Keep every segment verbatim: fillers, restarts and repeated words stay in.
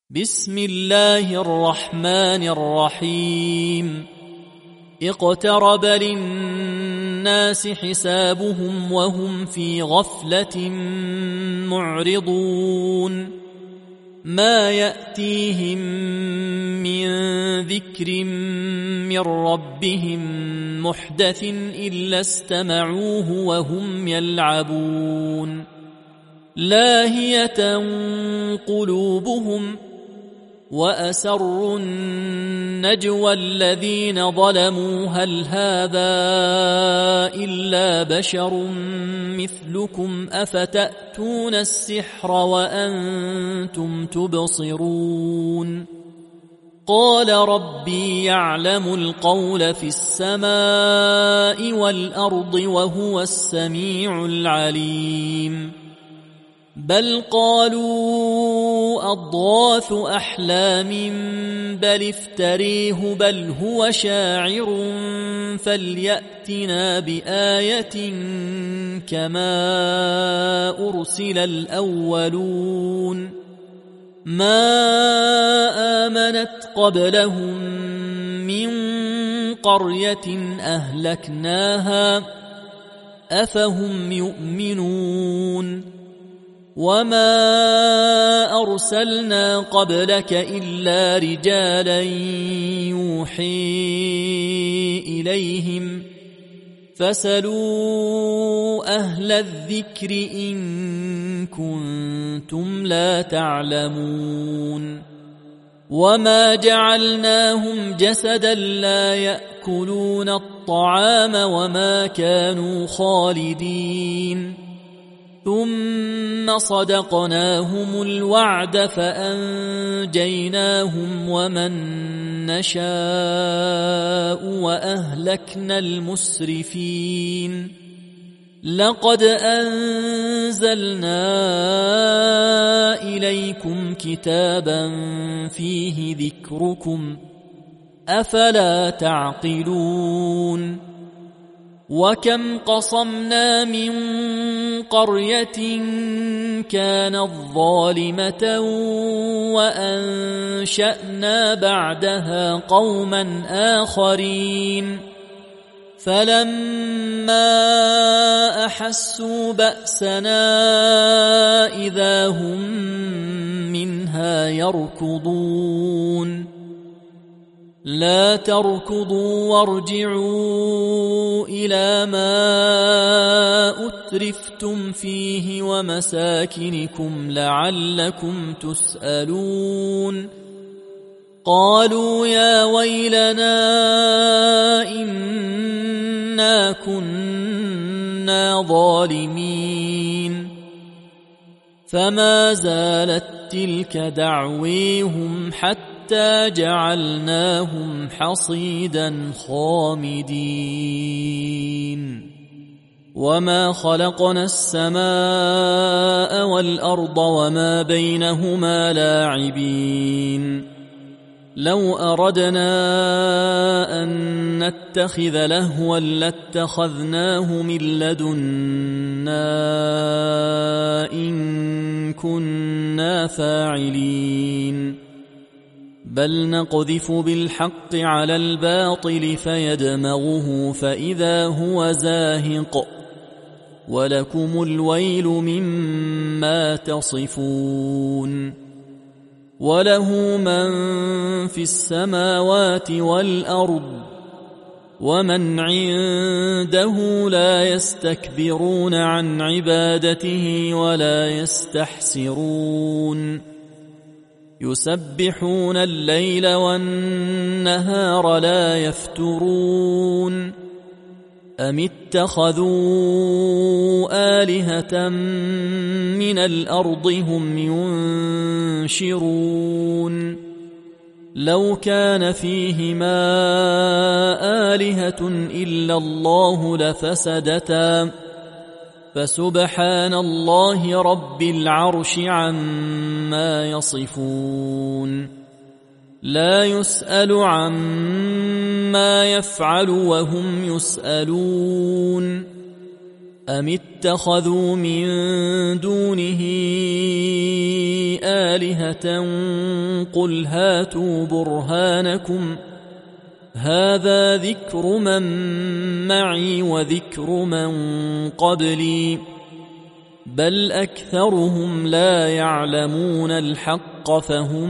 بسم الله الرحمن الرحيم اقترب للناس حسابهم وهم في غفلة معرضون ما يأتيهم من ذكر من ربهم محدث إلا استمعوه وهم يلعبون لاهية قلوبهم وأسروا النجوى الذين ظلموا هل هذا إلا بشر مثلكم أفتأتون السحر وأنتم تبصرون قال ربي يعلم القول في السماء والأرض وهو السميع العليم بل قالوا أضغاث أحلام بل افتريه بل هو شاعر فليأتنا بآية كما أرسل الأولون ما آمنت قبلهم من قرية أهلكناها أفهم يؤمنون وما أرسلنا قبلك إلا رجالا يوحي إليهم فاسألوا أهل الذكر إن كنتم لا تعلمون وما جعلناهم جسدا لا يأكلون الطعام وما كانوا خالدين ثم صدقناهم الوعد فأنجيناهم ومن نشاء وأهلكنا المسرفين لقد أنزلنا إليكم كتابا فيه ذكركم أفلا تعقلون وكم قصمنا من قرية كانت ظالمة وأنشأنا بعدها قوما آخرين فلما أحسوا بأسنا إذا هم منها يركضون لا تركضوا وارجعوا إلى ما أترفتم فيه ومساكنكم لعلكم تسألون قالوا يا ويلنا إنا كنا ظالمين فما زالت تلك دعويهم حتى حتى جعلناهم حصيدا خامدين وما خلقنا السماء والأرض وما بينهما لاعبين لو أردنا أن نتخذ لهوا لاتخذناه من لدنا إن كنا فاعلين بل نقذف بالحق على الباطل فيدمغه فإذا هو زاهق ولكم الويل مما تصفون وله من في السماوات والأرض ومن عنده لا يستكبرون عن عبادته ولا يستحسرون يسبحون الليل والنهار لا يفترون أم اتخذوا آلهة من الأرض هم ينشرون لو كان فيهما آلهة إلا الله لفسدتا فسبحان الله رب العرش عما يصفون لا يسأل عما يفعل وهم يسألون أم اتخذوا من دونه آلهة قل هاتوا برهانكم هذا ذكر من معي وذكر من قبلي بل أكثرهم لا يعلمون الحق فهم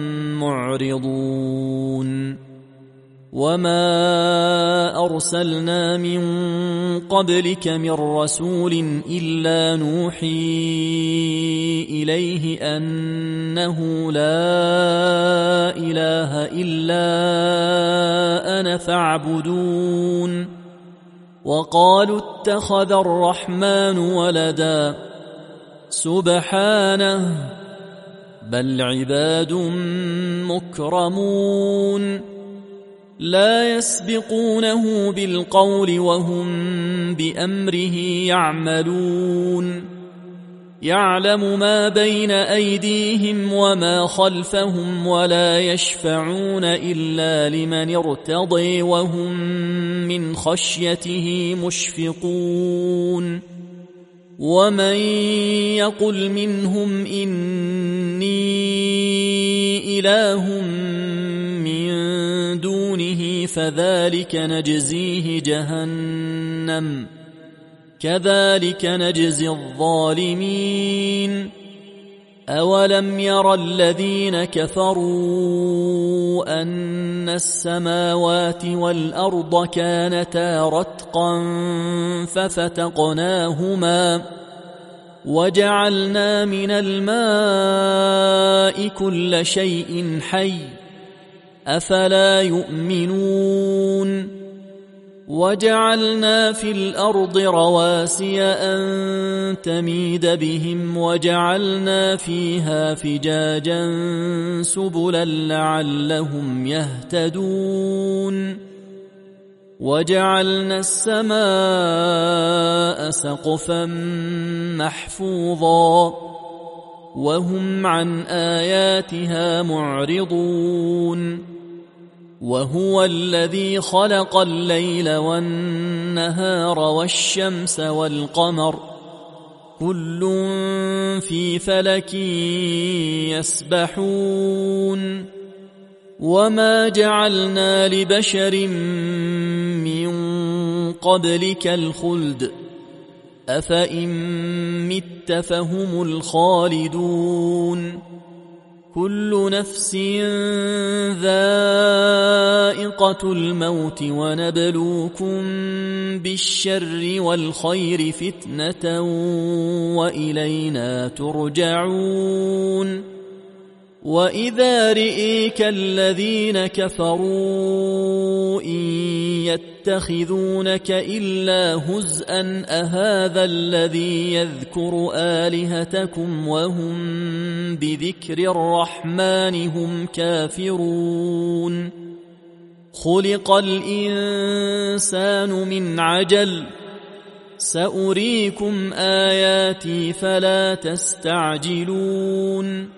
معرضون وما أرسلنا من قبلك من رسول إلا نوحي إليه أنه لا إله إلا أنا فاعبدون وقالوا اتخذ الرحمن ولدا سبحانه بل عباد مكرمون لا يسبقونه بالقول وهم بأمره يعملون يعلم ما بين أيديهم وما خلفهم ولا يشفعون إلا لمن ارتضي وهم من خشيته مشفقون ومن يقل منهم إني إله من دونه فذلك نجزيه جهنم كذلك نجزي الظالمين أولم ير الذين كفروا أن السماوات والأرض كانتا رتقا ففتقناهما وجعلنا من الماء كل شيء حي أفلا يؤمنون وجعلنا في الأرض رواسي أن تميد بهم وجعلنا فيها فجاجا سبلا لعلهم يهتدون وجعلنا السماء سقفا محفوظا وهم عن آياتها معرضون وهو الذي خلق الليل والنهار والشمس والقمر كل في فلك يسبحون وما جعلنا لبشر من قبلك الخلد أفإن مت فهم الخالدون كل نفس ذائقة الموت ونبلوكم بالشر والخير فتنة وإلينا ترجعون وإذا رئيك الذين كفروا إن يتخذونك إلا هزءا أهذا الذي يذكر آلهتكم وهم بذكر الرحمن هم كافرون خلق الإنسان من عجل سأريكم آياتي فلا تستعجلون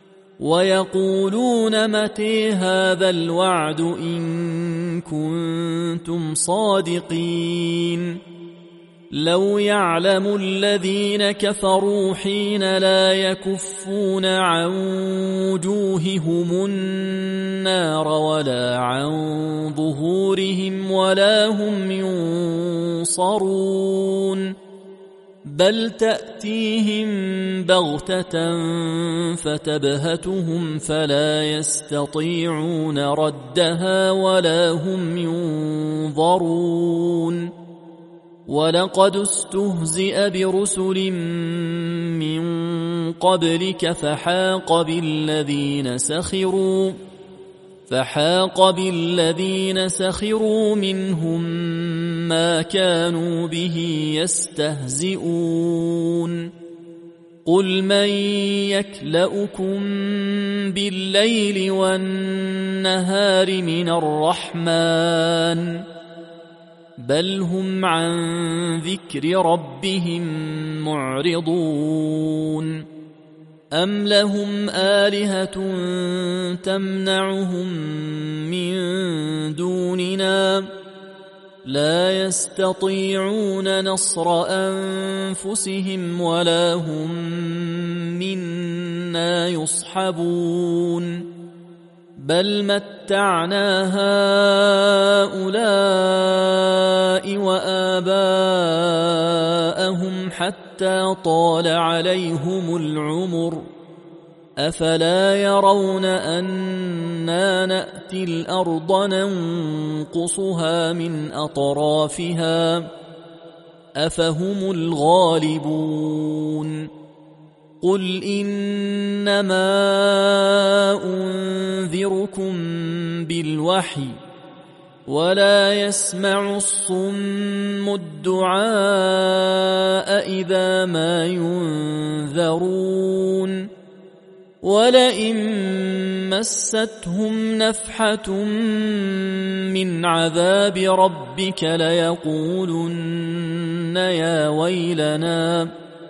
ويقولون متى هذا الوعد إن كنتم صادقين لو يعلم الذين كفروا حين لا يكفون عن وجوههم النار ولا عن ظهورهم ولا هم ينصرون بل تأتيهم بغتة فتبهتهم فلا يستطيعون ردها ولا هم ينظرون ولقد استهزئ برسل من قبلك فحاق بالذين سخروا فحاق بالذين سخروا منهم ما كانوا به يستهزئون قل من يكلؤكم بالليل والنهار من الرحمن بل هم عن ذكر ربهم معرضون أم لهم آلهة تمنعهم من دوننا لا يستطيعون نصر أنفسهم ولا هم منا يصحبون بل متعنا هؤلاء وآباءهم حتى طال عليهم العمر أفلا يرون أنا نأتي الأرض ننقصها من أطرافها أفهم الغالبون قل إنما أنذركم بالوحي ولا يسمع الصم الدعاء إذا ما ينذرون ولئن مستهم نفحة من عذاب ربك ليقولن يا ويلنا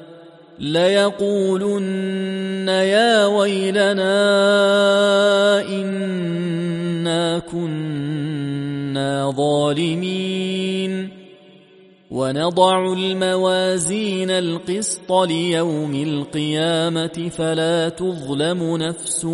ليقولن يا ويلنا إنا كنا ظالمين ونضع الموازين القسط ليوم القيامة فلا تظلم نفس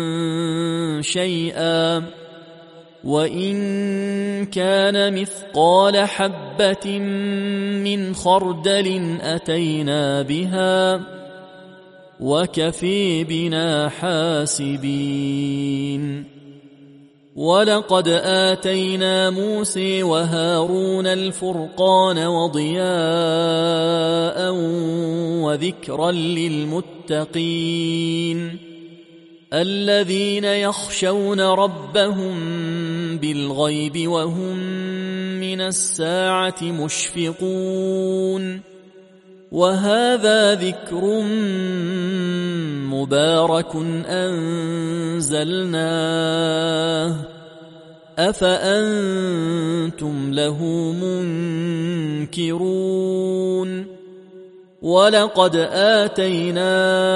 شيئا وإن كان مثقال حبة من خردل أتينا بها وكفي بنا حاسبين ولقد آتينا موسى وهارون الفرقان وضياء وذكرا للمتقين الذين يخشون ربهم بالغيب وهم من الساعة مشفقون وهذا ذكر مبارك أنزلناه أفأنتم له منكرون ولقد آتينا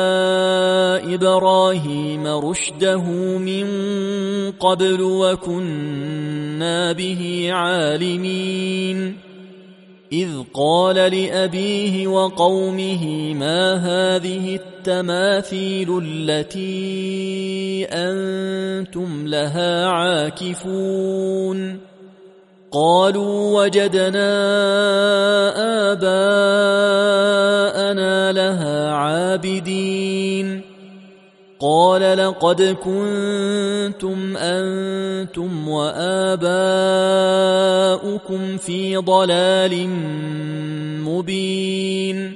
إبراهيم رشده من قبل وكنا به عالمين إذ قال لأبيه وقومه ما هذه التماثيل التي أنتم لها عاكفون قالوا وجدنا آباءنا لها عابدين قال لقد كنتم أنتم وآباؤكم في ضلال مبين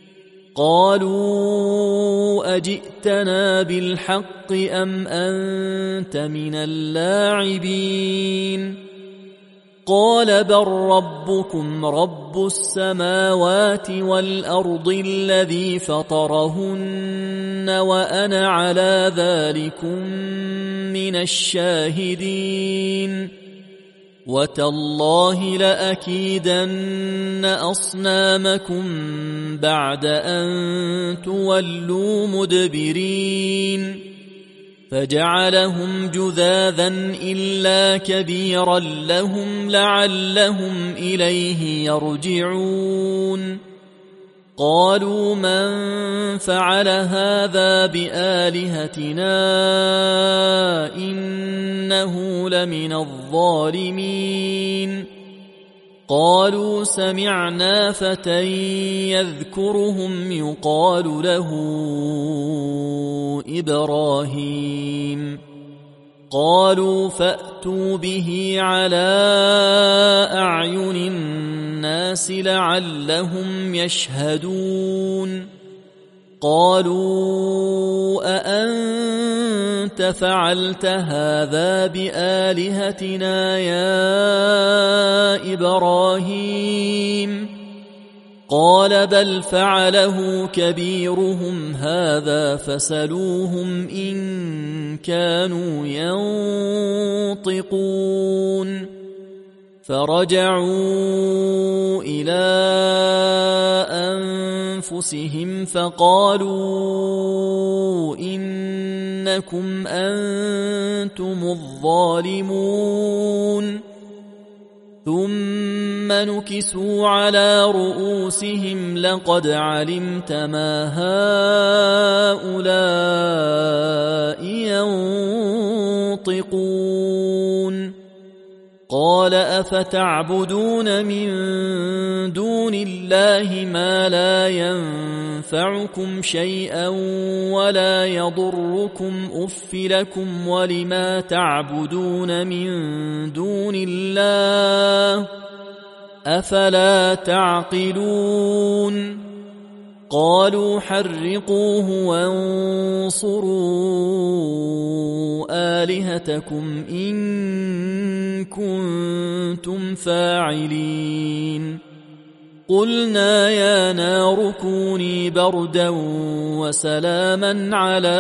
قالوا أجئتنا بالحق أم أنت من اللاعبين قال بل ربكم رب السماوات والأرض الذي فطرهن وأنا على ذلكم من الشاهدين وتالله لأكيدن أصنامكم بعد أن تولوا مدبرين فجعلهم جذاذا إلا كبيرا لهم لعلهم إليه يرجعون قالوا من فعل هذا بآلهتنا إنه لمن الظالمين قالوا سمعنا فتى يذكرهم يقال له إبراهيم قالوا فأتوا به على أعين الناس لعلهم يشهدون قالوا أأنت فعلت هذا بآلهتنا يا إبراهيم قال بل فعله كبيرهم هذا فسلوهم إن كانوا ينطقون فرجعوا إلى أنفسهم فقالوا إنكم أنتم الظالمون ثم نكسوا على رؤوسهم لقد علمت ما هؤلاء ينطقون قال أفتعبدون من دون الله ما لا ينفعكم شيئا ولا يضركم أف لكم ولما تعبدون من دون الله أفلا تعقلون قالوا حرقوه وانصروا آلهتكم إن كنتم فاعلين قلنا يا نار كوني بردا وسلاما على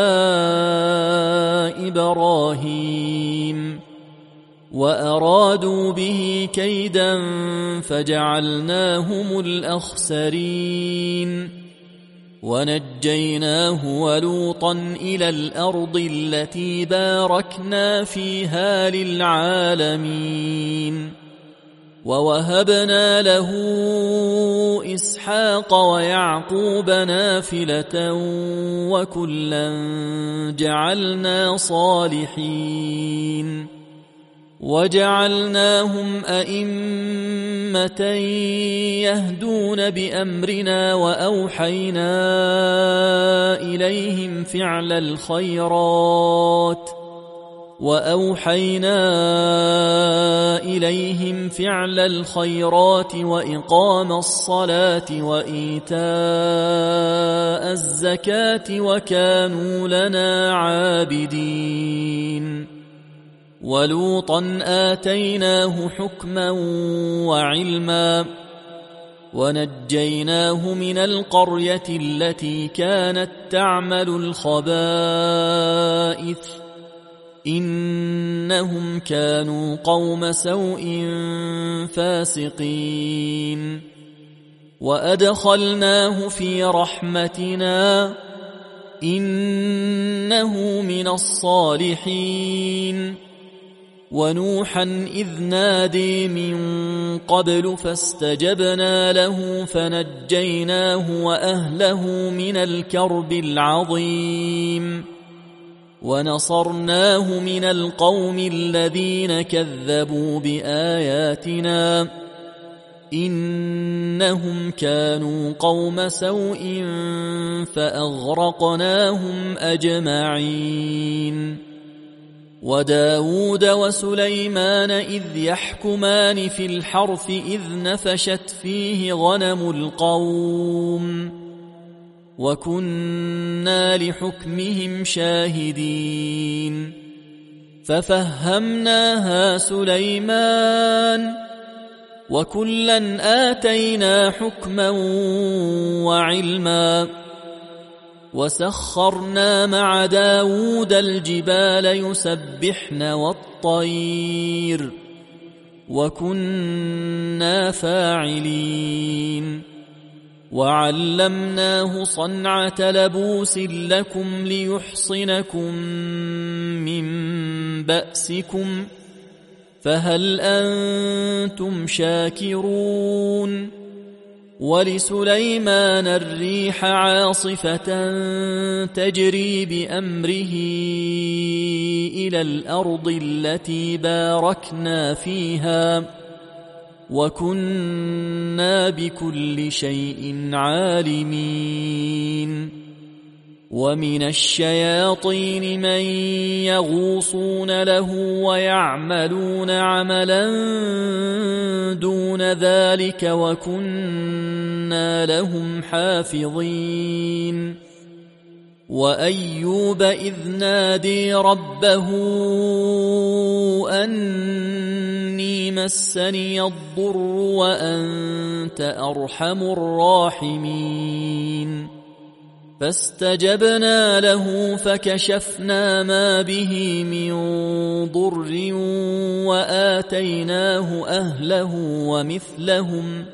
إبراهيم وأرادوا به كيدا فجعلناهم الأخسرين ونجيناه ولوطا إلى الأرض التي باركنا فيها للعالمين ووهبنا له إسحاق ويعقوب نافلة وكلا جعلنا صالحين وجعلناهم أئمة يهدون بأمرنا وأوحينا إليهم فعل الخيرات وأوحينا إليهم فعل الخيرات وإقام الصلاة وإيتاء الزكاة وكانوا لنا عابدين ولوطا آتيناه حكما وعلما ونجيناه من القرية التي كانت تعمل الخبائث إنهم كانوا قوم سوء فاسقين وأدخلناه في رحمتنا إنه من الصالحين ونوحا إذ نادي من قبل فاستجبنا له فنجيناه وأهله من الكرب العظيم ونصرناه من القوم الذين كذبوا بآياتنا إنهم كانوا قوم سوء فأغرقناهم أجمعين وداود وسليمان إذ يحكمان في الحرث إذ نفشت فيه غنم القوم وكنا لحكمهم شاهدين ففهمناها سليمان وكلا آتينا حكما وعلما وسخرنا مع داود الجبال يسبحن والطير وكنا فاعلين وعلمناه صنعة لبوس لكم ليحصنكم من بأسكم فهل أنتم شاكرون ولسليمان الريح عاصفة تجري بأمره إلى الأرض التي باركنا فيها وكنا بكل شيء عالمين ومن الشياطين من يغوصون له ويعملون عملا دون ذلك وكنا لهم حافظين وأيوب إذ نادي ربه أني مسني الضر وأنت أرحم الراحمين فاستجبنا له فكشفنا ما به من ضر وآتيناه أهله ومثلهم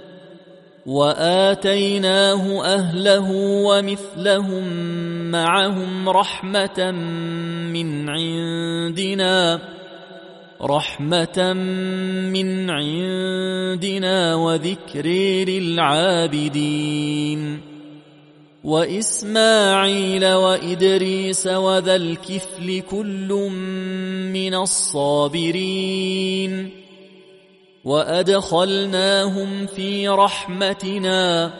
وآتيناه أهله ومثلهم معهم رحمة من عندنا رحمة من عندنا وذكر للعابدين وإسماعيل وإدريس وذا الكفل كل من الصابرين وأدخلناهم في رحمتنا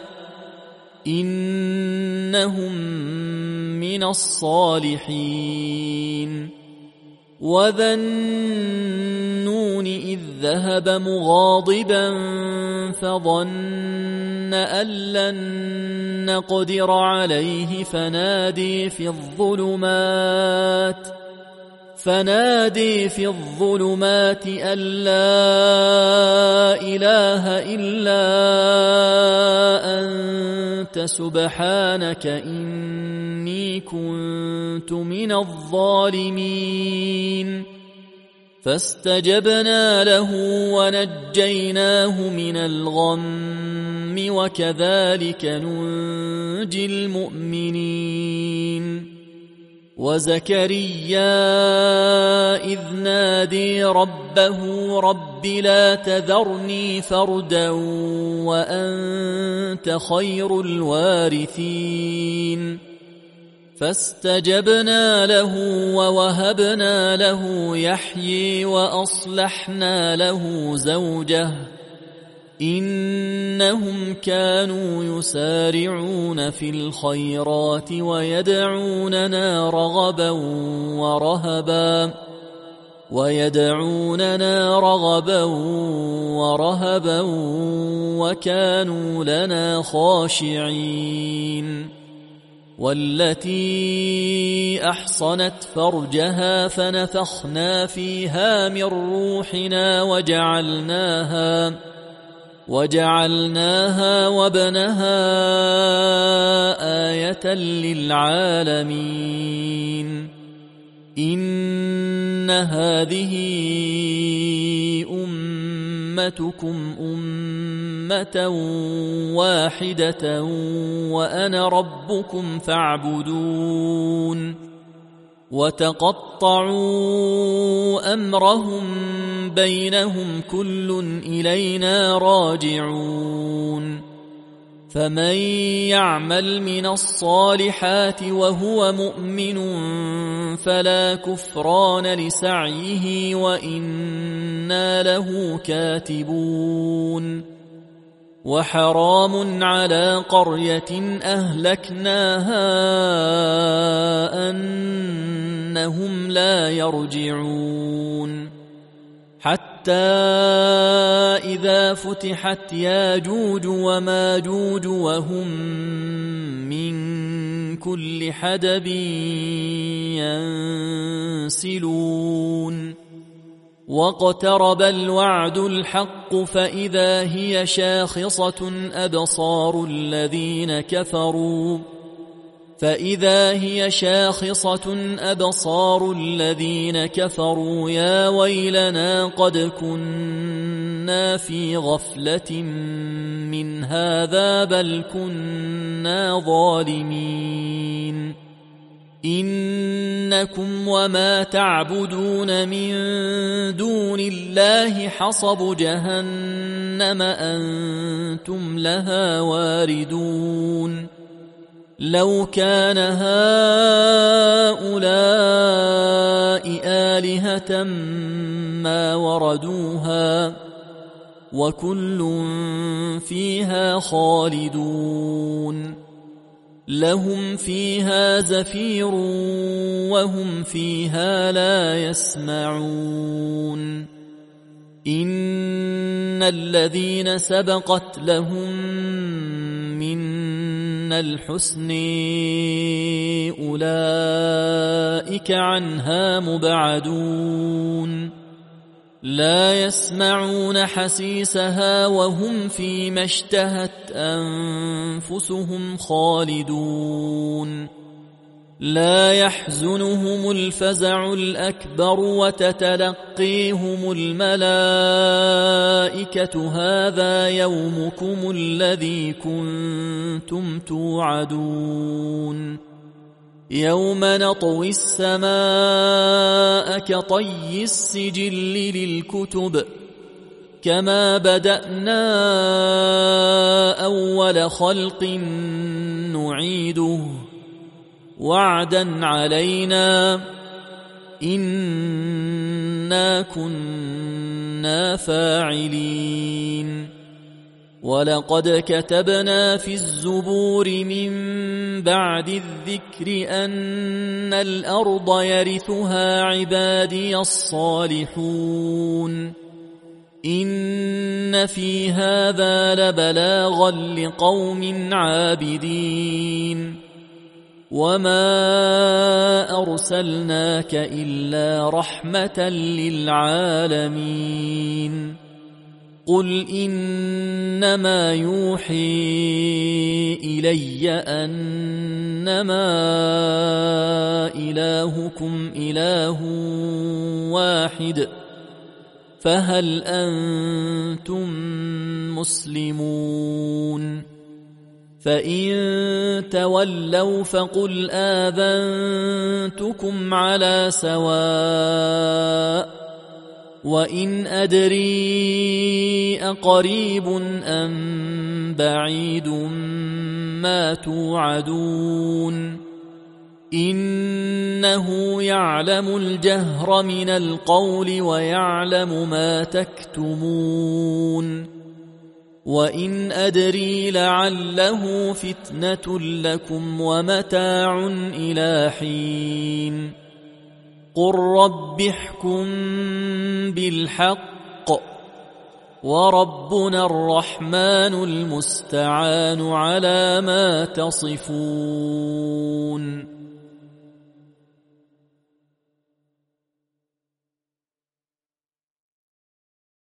إنهم من الصالحين وذا النون إذ ذهب مغاضبا فظن أن لن نقدر عليه فنادي في الظلمات فنادي في الظلمات أن لا إله إلا أنت سبحانك إني كنت من الظالمين فاستجبنا له ونجيناه من الغم وكذلك ننجي المؤمنين وزكريا إذ نادي ربه رب لا تذرني فردا وأنت خير الوارثين فاستجبنا له ووهبنا له يحيي وأصلحنا له زوجه إنهم كانوا يسارعون في الخيرات ويدعوننا رغبا ورهبا ويدعوننا رغبا ورهبا وكانوا لنا خاشعين والتي أحصنت فرجها فنفخنا فيها من روحنا وجعلناها وجعلناها وابنها آية للعالمين إن هذه أمتكم أمة واحدة وأنا ربكم فاعبدون وتقطعوا أمرهم بينهم كل إلينا راجعون فمن يعمل من الصالحات وهو مؤمن فلا كفران لسعيه وإنا له كاتبون وحرام على قرية أهلكناها أنهم لا يرجعون حتى إذا فتحت ياجوج وماجوج وهم من كل حدب ينسلون واقترب الوعد الحق فإذا هي شاخصة أبصار الذين كفروا فإذا هي شاخصة أبصار الذين كفروا يا ويلنا قد كنا في غفلة من هذا بل كنا ظالمين إنكم وما تعبدون من دون الله حصب جهنم أنتم لها واردون لو كان هؤلاء آلهة ما وردوها وكل فيها خالدون لهم فيها زفير وهم فيها لا يسمعون إن الذين سبقت لهم منا الحسن أولئك عنها مبعدون لا يسمعون حسيسها وهم فيما اشتهت أنفسهم خالدون لا يحزنهم الفزع الأكبر وتتلقيهم الملائكة هذا يومكم الذي كنتم توعدون يوم نطوي السماء كطي السجل للكتب كما بدأنا أول خلق نعيده وعدا علينا إنا كنا فاعلين ولقد كتبنا في الزبور من بعد الذكر أن الأرض يرثها عبادي الصالحون إن في هذا لبلاغا لقوم عابدين وما أرسلناك إلا رحمة للعالمين قل إنما يوحي إلي أنما إلهكم إله واحد فهل أنتم مسلمون فإن تولوا فقل آذنتكم على سواء وإن أدري أقريب أم بعيد ما توعدون إنه يعلم الجهر من القول ويعلم ما تكتمون وإن أدري لعله فتنة لكم ومتاع إلى حين قل رب احكم بالحق وربنا الرحمن المستعان على ما تصفون.